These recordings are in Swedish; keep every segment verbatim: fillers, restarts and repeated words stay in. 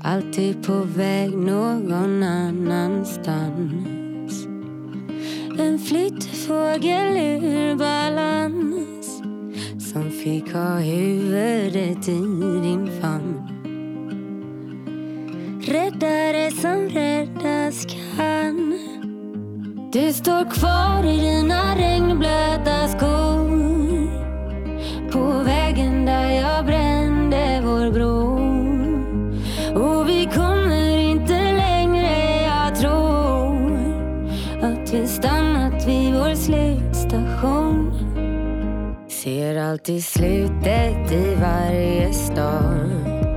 alltid på väg någon annanstans. En flyttfågel ur balans som fick ha huvudet i din famn. Räddare som räddas kan. Du står kvar i dina regnblöta skor på vägen där jag brände vår bro. Och vi kommer inte längre, jag tror att vi stannat vid vår slutstation. Ser alltid slutet i varje stad.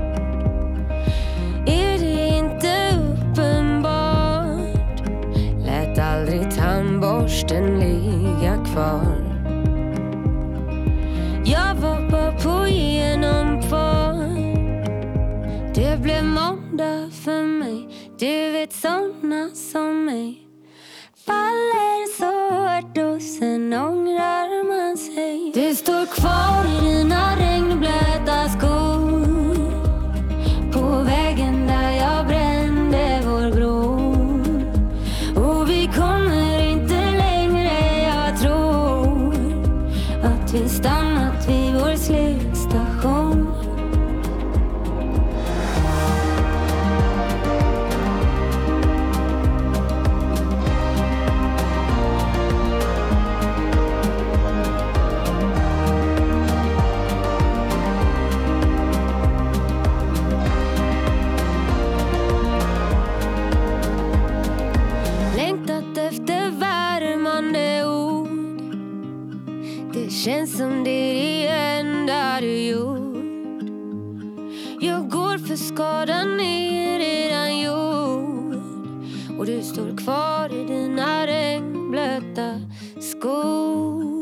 Är det inte uppenbart? Lät aldrig tandborsten ligga kvar. Jag var bara på genomfart. Det blev måndag för mig. Du vet såna som mig faller så hårt och sen ångrar man sig. Du står kvar i dina regnblöta skor på vägen där jag brände vår bro. Och vi kommer inte längre, jag tror att vi stannat vid vår slutstation. Känns som det är det enda du gjort. Jag går för skadan är redan gjord. Och du står kvar i dina regnblöta skor.